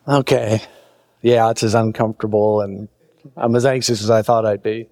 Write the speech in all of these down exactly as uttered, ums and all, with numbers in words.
Okay. Yeah, it's as uncomfortable and I'm as anxious as I thought I'd be.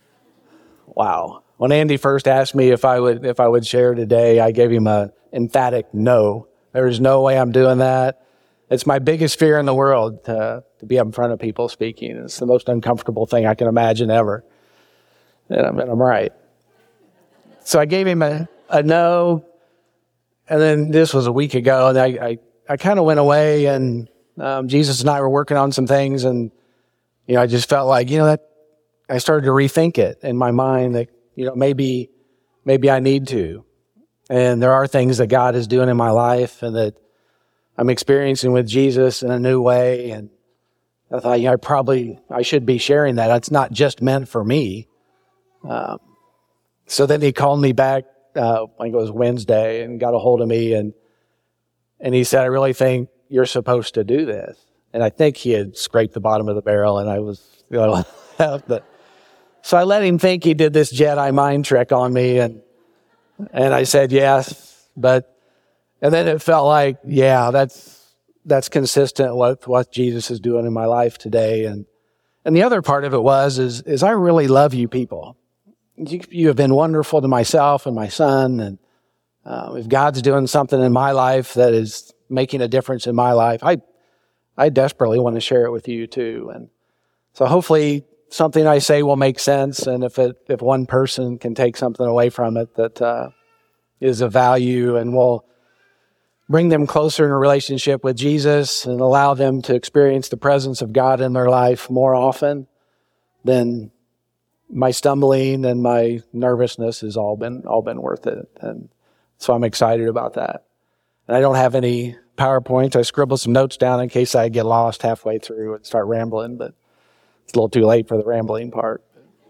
Wow. When Andy first asked me if I would if I would share today, I gave him a emphatic no. There's no way I'm doing that. It's my biggest fear in the world to, to be up in front of people speaking. It's the most uncomfortable thing I can imagine ever. And I'm, and I'm right. So I gave him a, a no. And then this was a week ago, and I, I, I kind of went away, and um, Jesus and I were working on some things, and you know, I just felt like, you know, that I started to rethink it in my mind that, you know, maybe, maybe I need to. And there are things that God is doing in my life and that I'm experiencing with Jesus in a new way. And I thought, yeah, I probably, I should be sharing that. It's not just meant for me. Um, so then he called me back, uh, I think it was Wednesday, and got a hold of me, and, and he said, I really think you're supposed to do this. And I think he had scraped the bottom of the barrel, and I was, you know, but, so I let him think he did this Jedi mind trick on me, and and I said yes, but and then it felt like, yeah, that's that's consistent with what Jesus is doing in my life today, and and the other part of it was is is I really love you people. You, you have been wonderful to myself and my son, and uh, if God's doing something in my life that is making a difference in my life, I. I desperately want to share it with you too. And so hopefully something I say will make sense. And if it, if one person can take something away from it that uh, is of value and will bring them closer in a relationship with Jesus and allow them to experience the presence of God in their life more often, then my stumbling and my nervousness has all been, all been worth it. And so I'm excited about that. And I don't have any PowerPoint. I scribbled some notes down in case I get lost halfway through and start rambling, but it's a little too late for the rambling part.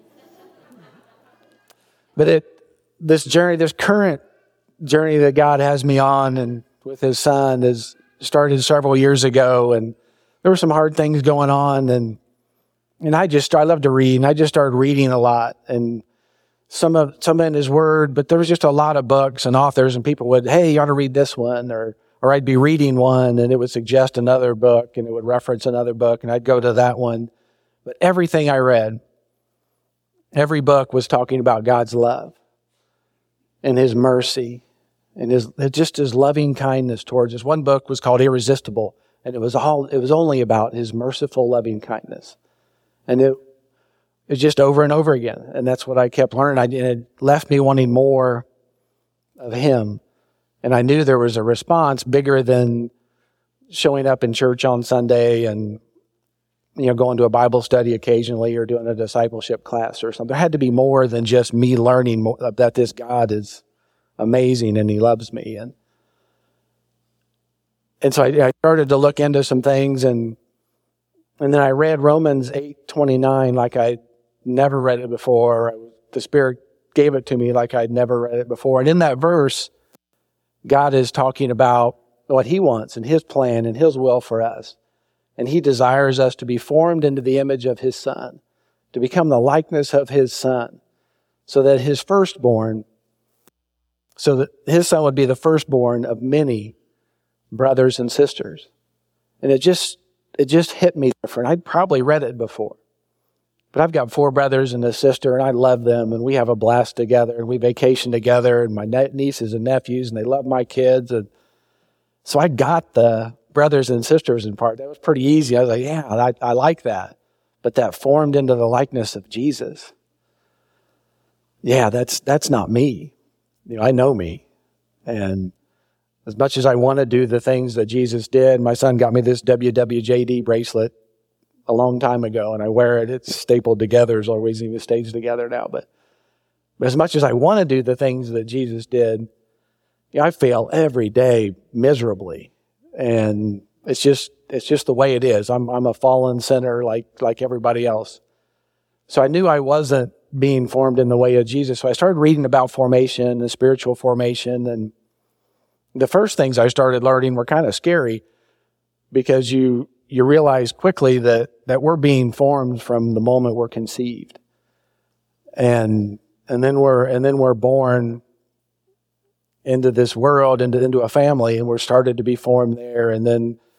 But it, this journey, this current journey that God has me on and with his son has started several years ago, and there were some hard things going on, and and I just, I love to read, and I just started reading a lot, and some of, some in his word, but there was just a lot of books and authors, and people would, hey, you ought to read this one, or Or I'd be reading one and it would suggest another book and it would reference another book and I'd go to that one. But everything I read, every book was talking about God's love and his mercy and his, just his loving kindness towards us. One book was called Irresistible, and it was all, it was only about his merciful loving kindness. And it, it was just over and over again. And that's what I kept learning. I, and it left me wanting more of him. And I knew there was a response bigger than showing up in church on Sunday and, you know, going to a Bible study occasionally or doing a discipleship class or something. There had to be more than just me learning more, that this God is amazing and he loves me. And and so I, I started to look into some things, and and then I read Romans eight twenty-nine like I'd never read it before. The Spirit gave it to me like I'd never read it before. And in that verse, God is talking about what he wants and his plan and his will for us. And he desires us to be formed into the image of his son, to become the likeness of his son, so that his firstborn, so that his son would be the firstborn of many brothers and sisters. And it just, it just hit me different. I'd probably read it before. But I've got four brothers and a sister, and I love them, and we have a blast together, and we vacation together, and my nieces and nephews, and they love my kids. And so I got the brothers and sisters in part. That was pretty easy. I was like, yeah, I, I like that. But that formed into the likeness of Jesus. Yeah, that's that's not me. You know, I know me. And as much as I want to do the things that Jesus did, my son got me this W W J D bracelet a long time ago, and I wear it. It's stapled together. It's always even staged together now. But, but as much as I want to do the things that Jesus did, you know, I fail every day miserably, and it's just it's just the way it is. I'm I'm a fallen sinner like like everybody else. So I knew I wasn't being formed in the way of Jesus. So I started reading about formation and spiritual formation, and the first things I started learning were kind of scary, because you. You realize quickly that, that we're being formed from the moment we're conceived. And, and then we're, and then we're born into this world, into, into a family, and we're started to be formed there. And then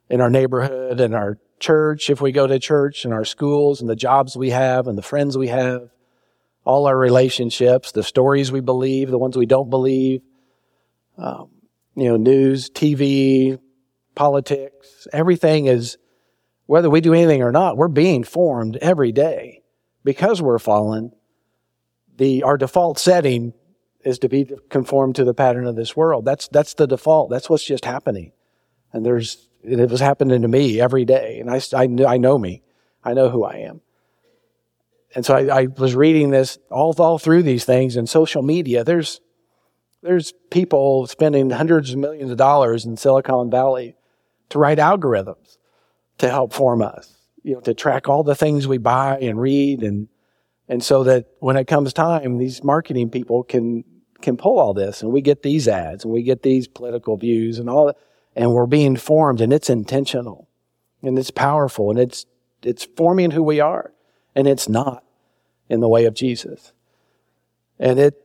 in our neighborhood, in our church, if we go to church, in our schools, and the jobs we have, and the friends we have, all our relationships, the stories we believe, the ones we don't believe, um, you know, news, T V, politics, everything is, whether we do anything or not, we're being formed every day. Because we're fallen, the our default setting is to be conformed to the pattern of this world. That's that's the default. That's what's just happening. And there's it was happening to me every day. And I, I, know, I know me. I know who I am. And so I, I was reading this all, all through these things in social media. There's there's people spending hundreds of millions of dollars in Silicon Valley to write algorithms to help form us, you know, to track all the things we buy and read, and and so that when it comes time, these marketing people can can pull all this, and we get these ads, and we get these political views, and all that, and we're being formed, and it's intentional, and it's powerful, and it's it's forming who we are, and it's not in the way of Jesus, and it.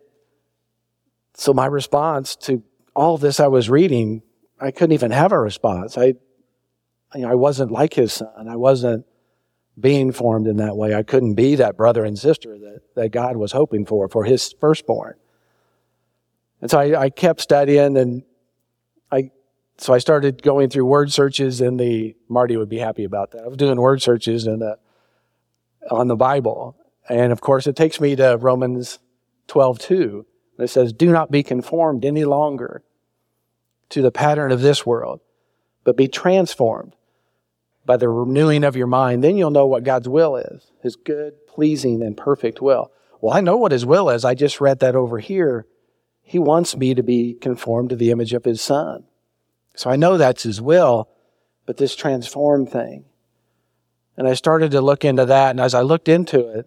So my response to all this I was reading, I couldn't even have a response. I, you know, I wasn't like his son. I wasn't being formed in that way. I couldn't be that brother and sister that, that God was hoping for, for his firstborn. And so I, I kept studying, and I, so I started going through word searches in the, Marty would be happy about that. I was doing word searches in the, on the Bible. And of course it takes me to Romans twelve two. It says, do not be conformed any longer to the pattern of this world, but be transformed by the renewing of your mind. Then you'll know what God's will is, his good, pleasing, and perfect will. Well, I know what his will is. I just read that over here. He wants me to be conformed to the image of his son. So I know that's his will, but this transformed thing. And I started to look into that, and as I looked into it,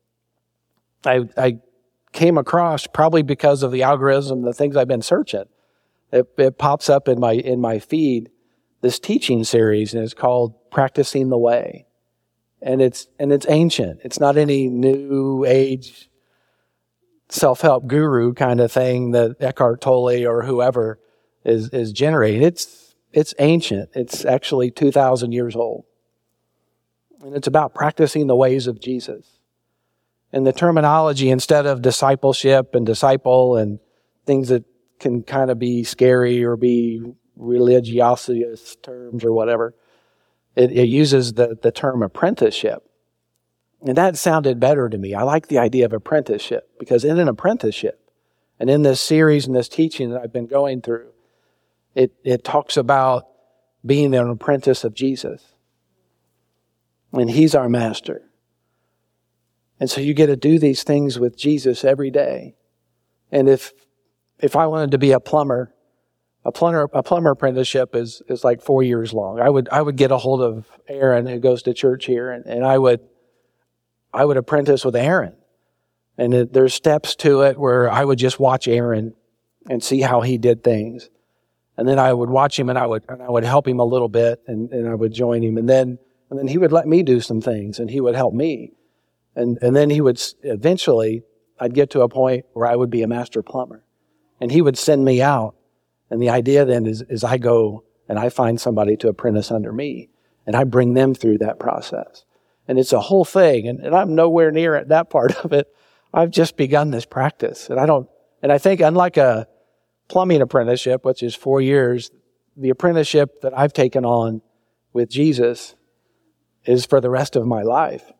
I, I came across, probably because of the algorithm, the things I've been searching, it, it pops up in my in my feed, this teaching series, and it's called Practicing the Way. And it's and it's ancient. It's not any new age self-help guru kind of thing that Eckhart Tolle or whoever is is generating. It's it's ancient. It's actually two thousand years old. And it's about practicing the ways of Jesus. And the terminology, instead of discipleship and disciple and things that can kind of be scary or be religious terms or whatever, it, it uses the, the term apprenticeship. And that sounded better to me. I like the idea of apprenticeship, because in an apprenticeship, and in this series and this teaching that I've been going through, it, it talks about being an apprentice of Jesus. And he's our master. And so you get to do these things with Jesus every day. And if if I wanted to be a plumber, a plumber a plumber apprenticeship is is like four years long. I would I would get a hold of Aaron, who goes to church here, and, and I would I would apprentice with Aaron. And it, there's steps to it where I would just watch Aaron and see how he did things. And then I would watch him, and I would and I would help him a little bit, and, and I would join him. And then and then he would let me do some things, and he would help me. And and then he would, eventually, I'd get to a point where I would be a master plumber. And he would send me out. And the idea then is, is I go and I find somebody to apprentice under me. And I bring them through that process. And it's a whole thing. And, and I'm nowhere near at that part of it. I've just begun this practice. And I don't, and I think unlike a plumbing apprenticeship, which is four years, the apprenticeship that I've taken on with Jesus is for the rest of my life.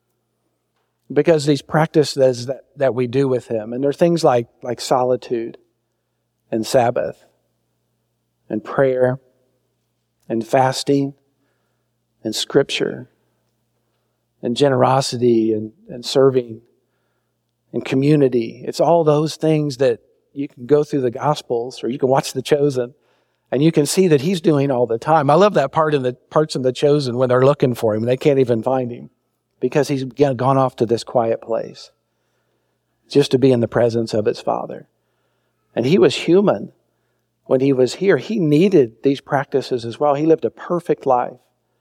Because these practices that, that we do with him, and there are things like, like solitude and Sabbath and prayer and fasting and scripture and generosity and, and serving and community. It's all those things that you can go through the Gospels, or you can watch The Chosen, and you can see that he's doing all the time. I love that part in the parts in The Chosen when they're looking for him and they can't even find him, because he's gone off to this quiet place just to be in the presence of his Father. And he was human when he was here. He needed these practices as well. He lived a perfect life.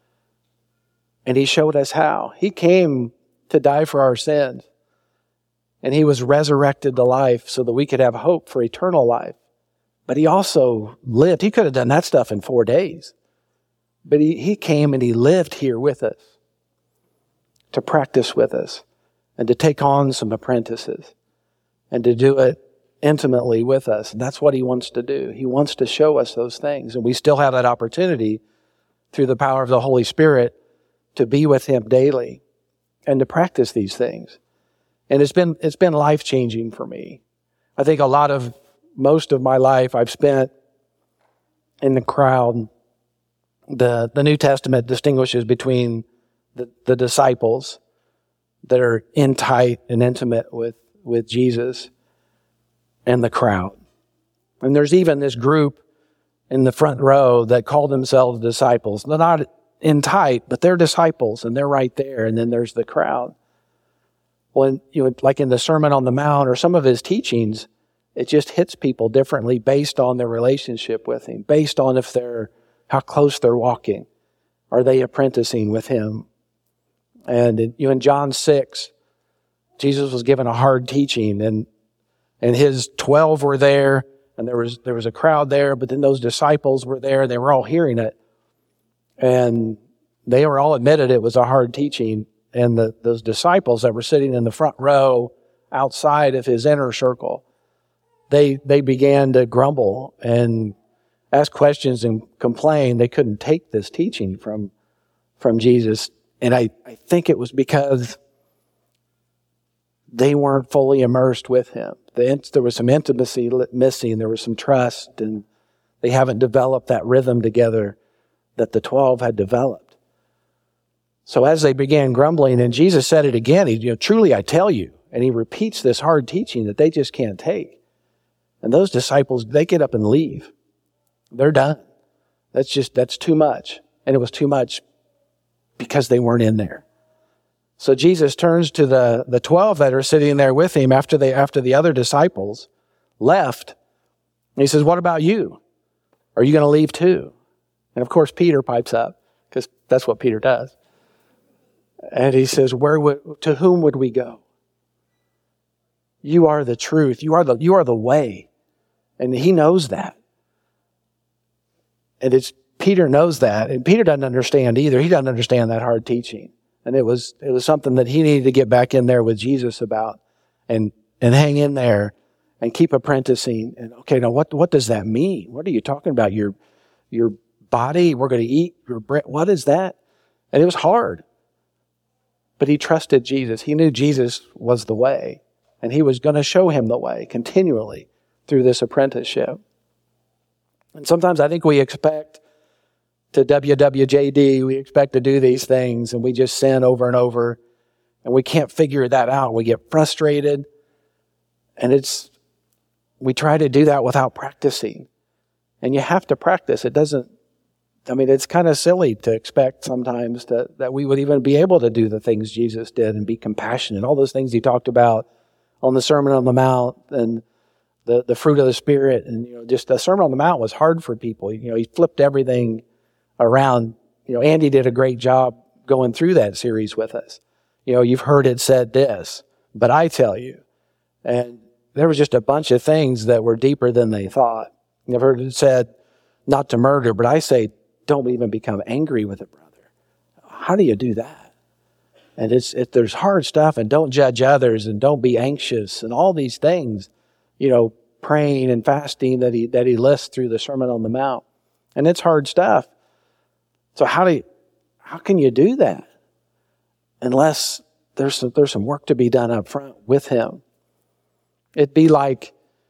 And he showed us how. He came to die for our sins. And he was resurrected to life so that we could have hope for eternal life. But he also lived. He could have done that stuff in four days. But he, he came and he lived here with us to practice with us and to take on some apprentices and to do it intimately with us. And that's what he wants to do. He wants to show us those things. And we still have that opportunity through the power of the Holy Spirit to be with him daily and to practice these things. And it's been, it's been life-changing for me. I think a lot of, most of my life I've spent in the crowd. The, the New Testament distinguishes between the, the disciples that are in tight and intimate with, with Jesus and the crowd. And there's even this group in the front row that call themselves disciples. They're not in tight, but they're disciples and they're right there. And then there's the crowd. Well, you know, like in the Sermon on the Mount or some of his teachings, it just hits people differently based on their relationship with him, based on if they're, how close they're walking. Are they apprenticing with him? And in, you know, in John six, Jesus was given a hard teaching, and and his twelve were there, and there was there was a crowd there, but then those disciples were there, they were all hearing it. And they were all admitted it was a hard teaching. And the, those disciples that were sitting in the front row outside of his inner circle, they they began to grumble and ask questions and complain. They couldn't take this teaching from from Jesus. And I, I think it was because they weren't fully immersed with him. The, there was some intimacy missing. There was some trust, and they haven't developed that rhythm together that the twelve had developed. So as they began grumbling, and Jesus said it again, he, you know, truly I tell you, and he repeats this hard teaching that they just can't take. And those disciples, they get up and leave. They're done. That's just, that's too much. And it was too much because they weren't in there. So Jesus turns to the, the twelve that are sitting there with him after they, after the other disciples left. And he says, what about you? Are you going to leave too? And of course, Peter pipes up, because that's what Peter does. And he says, where would, to whom would we go? You are the truth. You are the, you are the way. And he knows that. And it's, Peter knows that. And Peter doesn't understand either. He doesn't understand that hard teaching. And it was, it was something that he needed to get back in there with Jesus about and, and hang in there and keep apprenticing. And okay, now what, what does that mean? What are you talking about? Your, your body, we're going to eat your bread. What is that? And it was hard. But he trusted Jesus. He knew Jesus was the way. And he was going to show him the way continually through this apprenticeship. And sometimes I think we expect to W W J D, we expect to do these things, and we just sin over and over, and we can't figure that out. We get frustrated, and it's, we try to do that without practicing. And you have to practice. It doesn't, I mean, it's kind of silly to expect sometimes that, that we would even be able to do the things Jesus did and be compassionate. All those things he talked about on the Sermon on the Mount and the, the fruit of the Spirit. And, you know, just the Sermon on the Mount was hard for people. You know, he flipped everything around. You know, Andy did a great job going through that series with us. You know, you've heard it said this, but I tell you. And there was just a bunch of things that were deeper than they thought. You've heard it said not to murder, but I say don't even become angry with a brother. How do you do that? And it's it, there's hard stuff, and don't judge others, and don't be anxious, and all these things, you know, praying and fasting that he that he lists through the Sermon on the Mount. And it's hard stuff. So how do you, how can you do that unless there's some, there's some work to be done up front with him? It'd be like,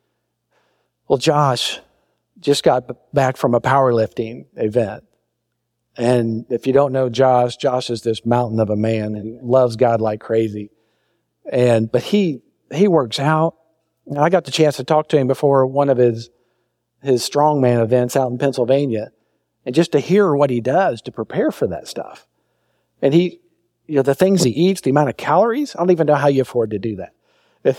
well, Josh just got back from a powerlifting event. And if you don't know Josh, Josh is this mountain of a man and loves God like crazy. And, but he, he works out. And I got the chance to talk to him before one of his, his strongman events out in Pennsylvania. And just to hear what he does to prepare for that stuff. And he, you know, the things he eats, the amount of calories, I don't even know how you afford to do that.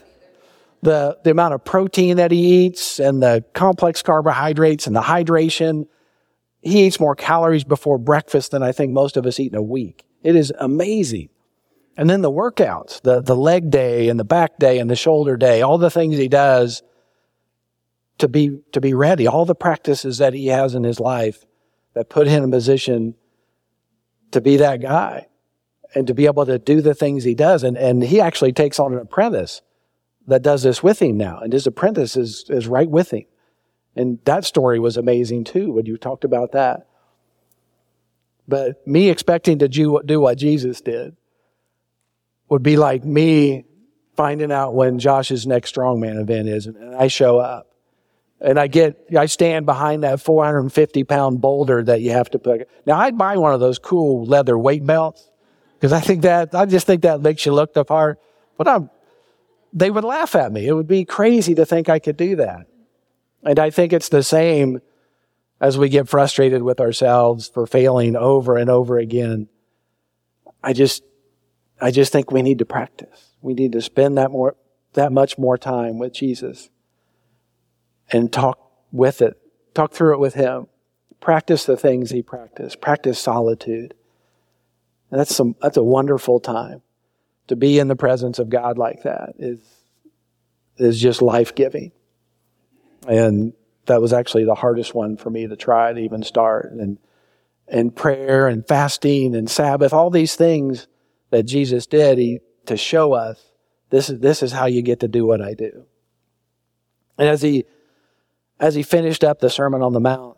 The, the amount of protein that he eats and the complex carbohydrates and the hydration. He eats more calories before breakfast than I think most of us eat in a week. It is amazing. And then the workouts, the, the leg day and the back day and the shoulder day, all the things he does to be, to be ready, all the practices that he has in his life that put him in a position to be that guy and to be able to do the things he does. And, and he actually takes on an apprentice that does this with him now. And his apprentice is, is right with him. And that story was amazing too, when you talked about that. But me expecting to do, do what Jesus did would be like me finding out when Josh's next strongman event is, and I show up. And I get, I stand behind that four hundred fifty pound boulder that you have to put. Now, I'd buy one of those cool leather weight belts, because I think that, I just think that makes you look the part. But I'm, they would laugh at me. It would be crazy to think I could do that. And I think it's the same as we get frustrated with ourselves for failing over and over again. I just, I just think we need to practice. We need to spend that more, that much more time with Jesus and talk with it, talk through it with him. Practice the things he practiced. Practice solitude. And that's some, that's a wonderful time. To be in the presence of God like that is, is just life-giving. And that was actually the hardest one for me to try to even start. And, and prayer and fasting and Sabbath, all these things that Jesus did he, to show us this is, this is how you get to do what I do. And as he, as he finished up the Sermon on the Mount,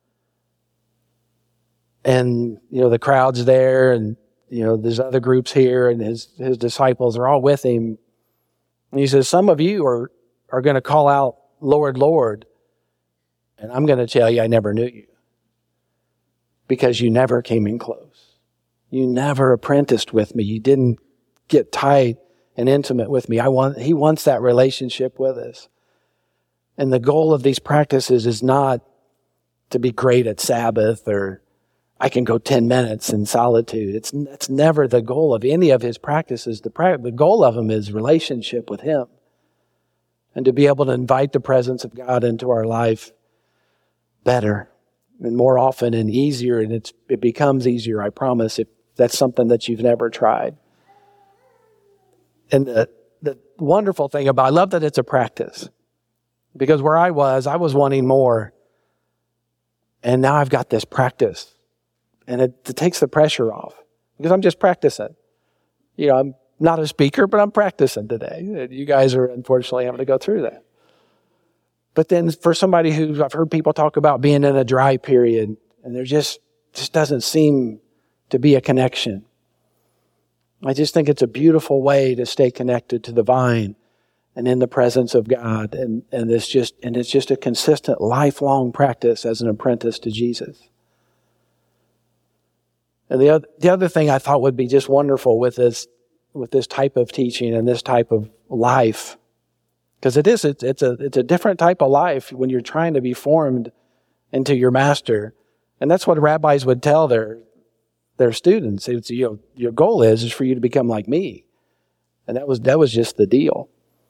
and, you know, the crowd's there, and, you know, there's other groups here, and his, his disciples are all with him. And he says, some of you are, are going to call out, Lord, Lord, and I'm going to tell you I never knew you, because you never came in close. You never apprenticed with me. You didn't get tight and intimate with me. I want, he wants that relationship with us. And the goal of these practices is not to be great at Sabbath, or I can go ten minutes in solitude. It's, it's never the goal of any of his practices. The, pra- the goal of them is relationship with him. And to be able to invite the presence of God into our life better and more often and easier. And it's, it becomes easier, I promise, if that's something that you've never tried. And the, the wonderful thing about, I love that it's a practice. Because where I was, I was wanting more. And now I've got this practice. And it, it takes the pressure off. Because I'm just practicing. You know, I'm not a speaker, but I'm practicing today. You guys are unfortunately having to go through that. But then for somebody who, I've heard people talk about being in a dry period, and there just, just doesn't seem to be a connection. I just think it's a beautiful way to stay connected to the vine and in the presence of God. And, and it's just, and it's just a consistent lifelong practice as an apprentice to Jesus. And the other, the other thing I thought would be just wonderful with this, with this type of teaching and this type of life, because it is, it's, it's a, it's a different type of life when you're trying to be formed into your master. And that's what rabbis would tell their, their students. It's, you know, your goal is, is for you to become like me. And that was, that was just the deal.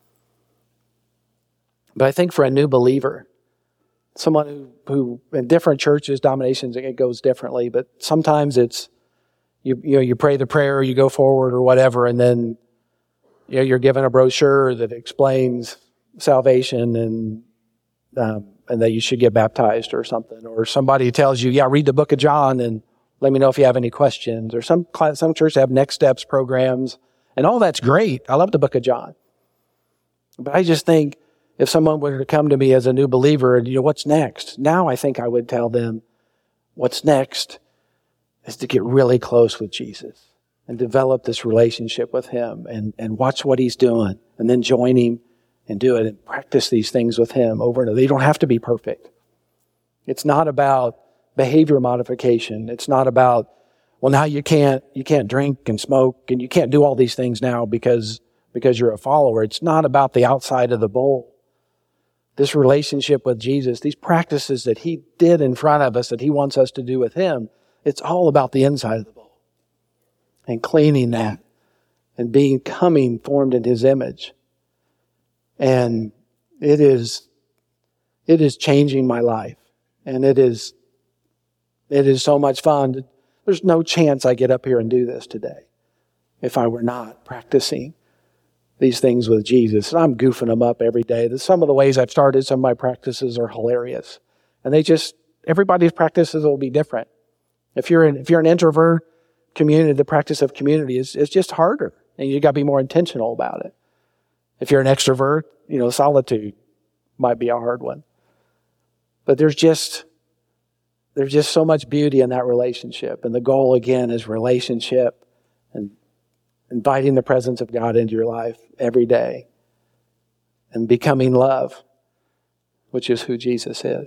But I think for a new believer, someone who, who in different churches, denominations, it goes differently, but sometimes it's, you, you know, you pray the prayer, you go forward or whatever, and then, you know, you're given a brochure that explains salvation and, um, and that you should get baptized or something. Or somebody tells you, yeah, read the book of John and let me know if you have any questions. Or some, some churches have next steps programs, and all that's great. I love the book of John. But I just think, if someone were to come to me as a new believer and, you know, what's next? Now I think I would tell them, what's next is to get really close with Jesus and develop this relationship with him and, and watch what he's doing and then join him and do it and practice these things with him over and over. They don't have to be perfect. It's not about behavior modification. It's not about, well, now you can't, you can't drink and smoke and you can't do all these things now because, because you're a follower. It's not about the outside of the bowl. This relationship with Jesus, these practices that he did in front of us, that he wants us to do with him, it's all about the inside of the bowl. And cleaning that. And being, coming formed in his image. And it is, it is changing my life. And it is, it is so much fun. There's no chance I get up here and do this today if I were not practicing these things with Jesus. And I'm goofing them up every day. Some of the ways I've started some of my practices are hilarious. And they just, everybody's practices will be different. If you're an, if you're an introvert, community, the practice of community is, is just harder, and you got to be more intentional about it. If you're an extrovert, you know, solitude might be a hard one. But there's just, there's just so much beauty in that relationship. And the goal, again, is relationship and inviting the presence of God into your life every day and becoming love, which is who Jesus is.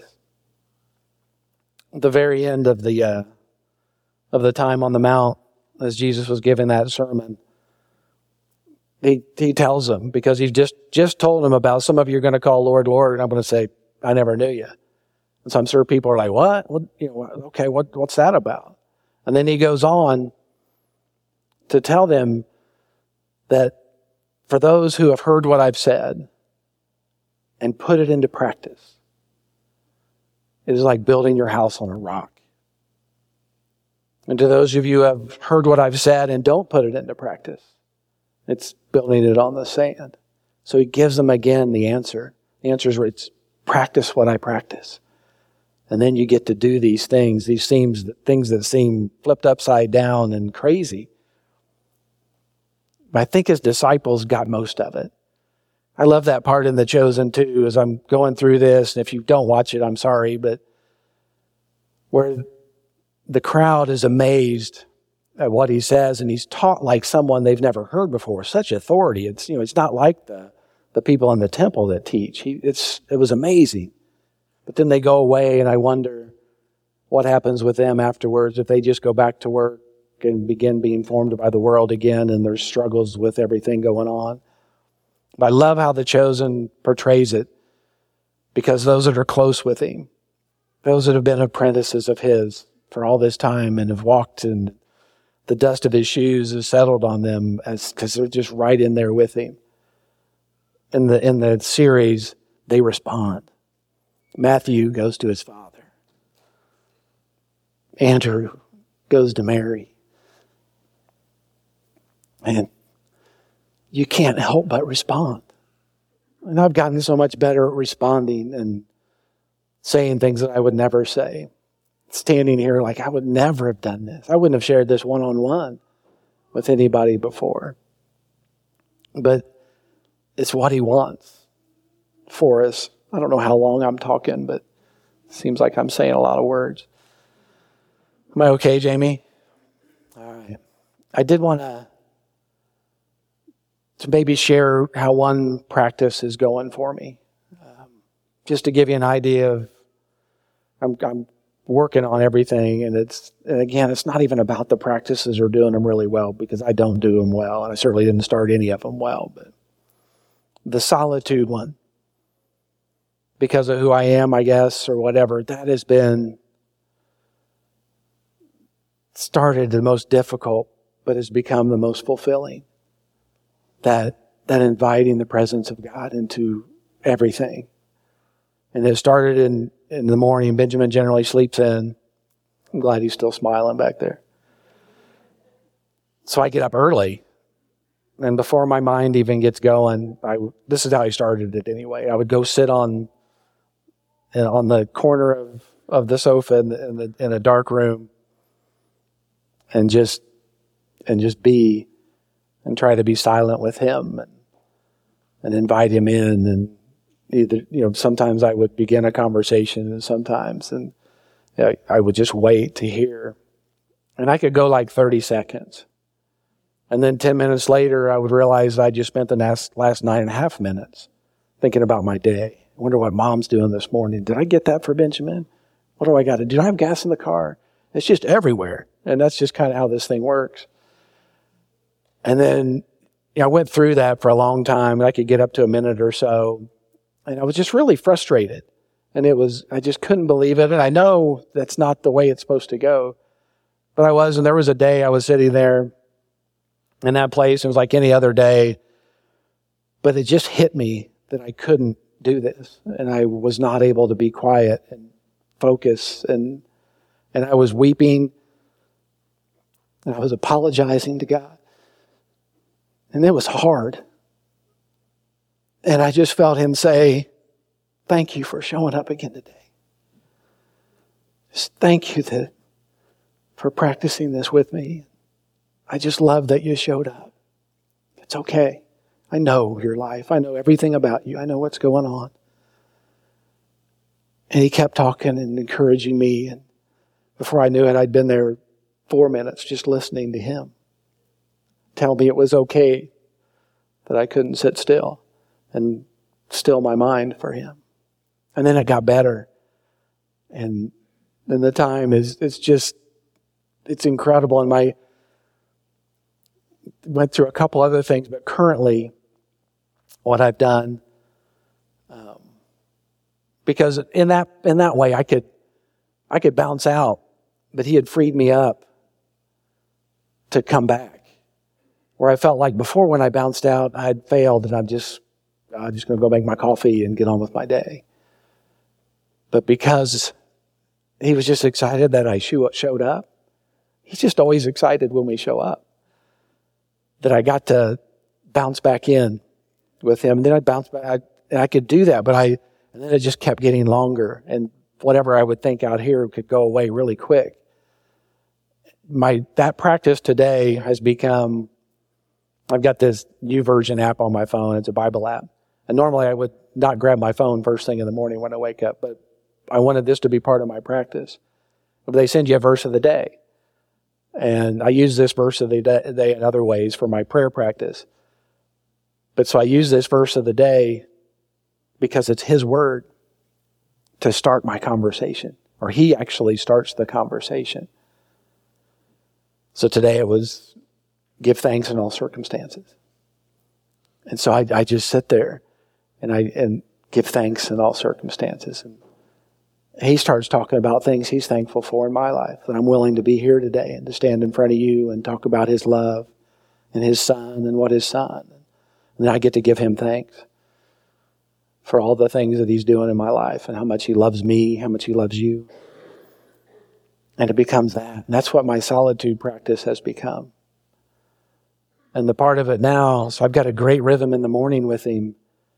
At the very end of the uh, of the time on the Mount, as Jesus was giving that sermon, he he tells them, because he's just, just told them about, some of you are going to call Lord, Lord, and I'm going to say, I never knew you. And so I'm sure people are like, what? What? You know, okay, what, what's that about? And then he goes on to tell them that for those who have heard what I've said and put it into practice, it is like building your house on a rock. And to those of you who have heard what I've said and don't put it into practice, it's building it on the sand. So he gives them again the answer. The answer is, it's practice what I practice. And then you get to do these things, these seems, things that seem flipped upside down and crazy. But I think his disciples got most of it. I love that part in The Chosen too, as I'm going through this. And if you don't watch it, I'm sorry, but where the crowd is amazed at what he says, and he's taught like someone they've never heard before. Such authority. It's, you know, it's not like the, the people in the temple that teach. He, it's, it was amazing. But then they go away, and I wonder what happens with them afterwards if they just go back to work and begin being formed by the world again, and there's struggles with everything going on. But I love how The Chosen portrays it, because those that are close with him, those that have been apprentices of his for all this time and have walked, and the dust of his shoes has settled on them, as because they're just right in there with him. In the in the series, they respond. Matthew goes to his father. Andrew goes to Mary. And you can't help but respond. And I've gotten so much better at responding and saying things that I would never say. Standing here like, I would never have done this. I wouldn't have shared this one-on-one with anybody before. But it's what he wants for us. I don't know how long I'm talking, but it seems like I'm saying a lot of words. Am I okay, Jamie? All right. I did want to to maybe share how one practice is going for me. Um, just to give you an idea of, I'm, I'm working on everything, and it's, and again, it's not even about the practices or doing them really well, because I don't do them well, and I certainly didn't start any of them well, but the solitude one, because of who I am, I guess, or whatever, that has been started the most difficult, but has become the most fulfilling. That that inviting the presence of God into everything. And it started in, in the morning. Benjamin generally sleeps in. I'm glad he's still smiling back there. So I get up early. And before my mind even gets going, I, this is how I started it anyway. I would go sit on on the corner of, of the sofa in, the, in, the, in a dark room and just and just be and try to be silent with him and, and invite him in. And either, you know, sometimes I would begin a conversation, and sometimes, and you know, I would just wait to hear. And I could go like thirty seconds. And then ten minutes later, I would realize I just spent the last, last nine and a half minutes thinking about my day. I wonder what Mom's doing this morning. Did I get that for Benjamin? What do I got to do? Do I have gas in the car? It's just everywhere. And that's just kind of how this thing works. And then, you know, I went through that for a long time. I could get up to a minute or so. And I was just really frustrated. And it was, I just couldn't believe it. And I know that's not the way it's supposed to go. But I was, and there was a day I was sitting there in that place. It was like any other day. But it just hit me that I couldn't do this. And I was not able to be quiet and focus. And, and I was weeping. And I was apologizing to God. And it was hard. And I just felt him say, thank you for showing up again today. Just thank you that for practicing this with me. I just love that you showed up. It's okay. I know your life. I know everything about you. I know what's going on. And he kept talking and encouraging me. And before I knew it, I'd been there four minutes just listening to him tell me it was okay that I couldn't sit still and still my mind for him. And then it got better. And then the time is, it's just, it's incredible. And my, went through a couple other things, but currently what I've done, um, because in that, in that way I could, I could bounce out, but he had freed me up to come back. Where I felt like before when I bounced out, I had failed and I'm just, I'm just going to go make my coffee and get on with my day. But because he was just excited that I showed up, he's just always excited when we show up. That I got to bounce back in with him. And then I'd bounce back. I, and I could do that, but I, and then it just kept getting longer. And whatever I would think out here could go away really quick. My, that practice today has become, I've got this YouVersion app on my phone. It's a Bible app. And normally I would not grab my phone first thing in the morning when I wake up, but I wanted this to be part of my practice. They send you a verse of the day. And I use this verse of the day in other ways for my prayer practice. But so I use this verse of the day because it's his word to start my conversation. Or he actually starts the conversation. So today it was, give thanks in all circumstances. And so I, I just sit there and I and give thanks in all circumstances. And he starts talking about things he's thankful for in my life. That I'm willing to be here today and to stand in front of you and talk about his love and his son and what his son. And then I get to give him thanks for all the things that he's doing in my life and how much he loves me, how much he loves you. And it becomes that. And that's what my solitude practice has become. And the part of it now, so I've got a great rhythm in the morning with him.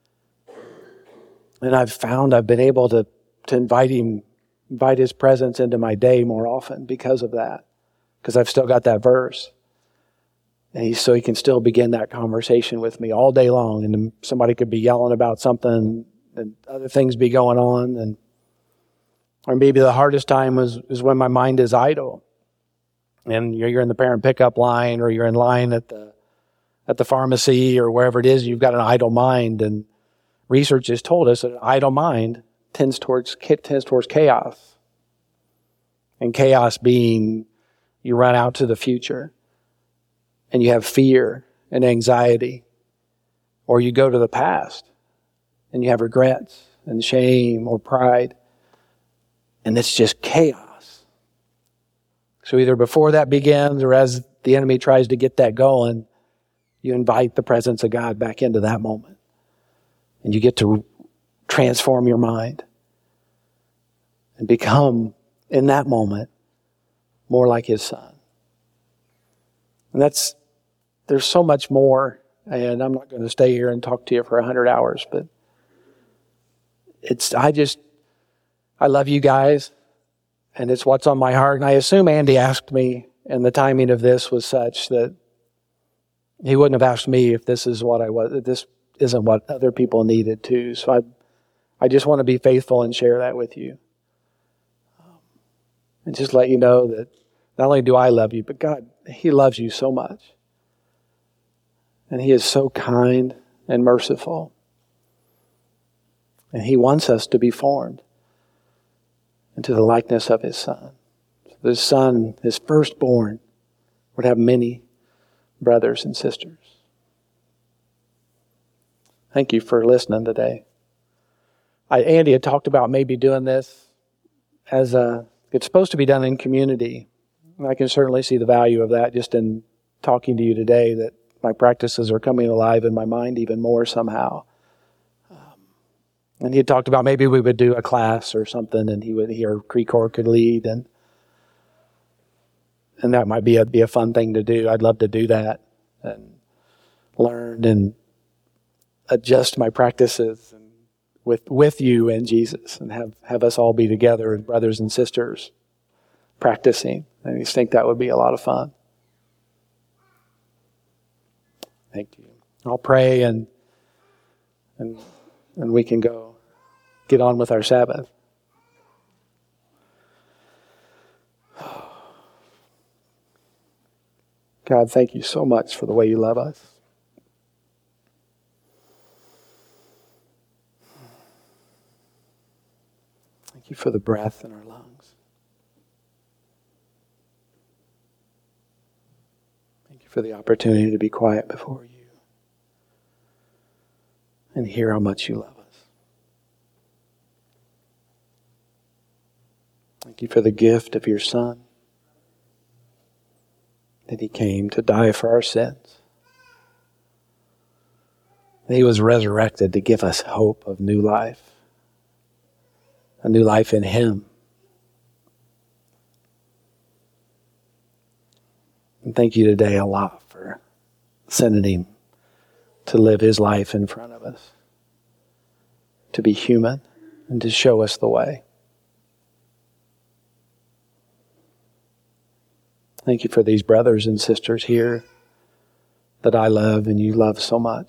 And I've found I've been able to, to invite him, invite his presence into my day more often because of that. Because I've still got that verse. And he, so he can still begin that conversation with me all day long. And then somebody could be yelling about something and other things be going on. And or maybe the hardest time was, is when my mind is idle. And you're, you're in the parent pickup line or you're in line at the at the pharmacy or wherever it is, you've got an idle mind. And research has told us that an idle mind tends towards tends towards chaos. And chaos being you run out to the future and you have fear and anxiety. Or you go to the past and you have regrets and shame or pride. And it's just chaos. So either before that begins or as the enemy tries to get that going, you invite the presence of God back into that moment. And you get to transform your mind and become, in that moment, more like his son. And that's, there's so much more, and I'm not going to stay here and talk to you for a hundred hours, but it's, I just, I love you guys, and it's what's on my heart. And I assume Andy asked me, and the timing of this was such that he wouldn't have asked me if this is what I was, if this isn't what other people needed too. So I, I just want to be faithful and share that with you. Um, and just let you know that not only do I love you, but God, he loves you so much. And he is so kind and merciful. And he wants us to be formed into the likeness of his son. So his son, his firstborn, would have many brothers and sisters. Thank you for listening today. I, Andy had talked about maybe doing this as a, it's supposed to be done in community. And I can certainly see the value of that just in talking to you today, that my practices are coming alive in my mind even more somehow. Um, and he had talked about maybe we would do a class or something, and he would, he or Crecor could lead, and and that might be a be a fun thing to do. I'd love to do that and learn and adjust my practices and with with you and Jesus, and have, have us all be together as brothers and sisters practicing. I just think that would be a lot of fun. Thank you. I'll pray and and and we can go get on with our Sabbath. God, thank you so much for the way you love us. Thank you for the breath in our lungs. Thank you for the opportunity to be quiet before you and hear how much you love us. Thank you for the gift of your Son, that he came to die for our sins. He was resurrected to give us hope of new life, a new life in him. And thank you today a lot for sending him to live his life in front of us, to be human and to show us the way. Thank you for these brothers and sisters here that I love and you love so much.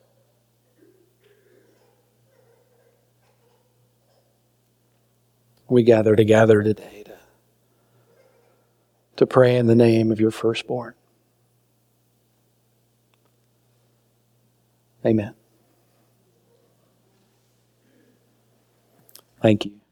We gather together today to, to pray in the name of your firstborn. Amen. Thank you.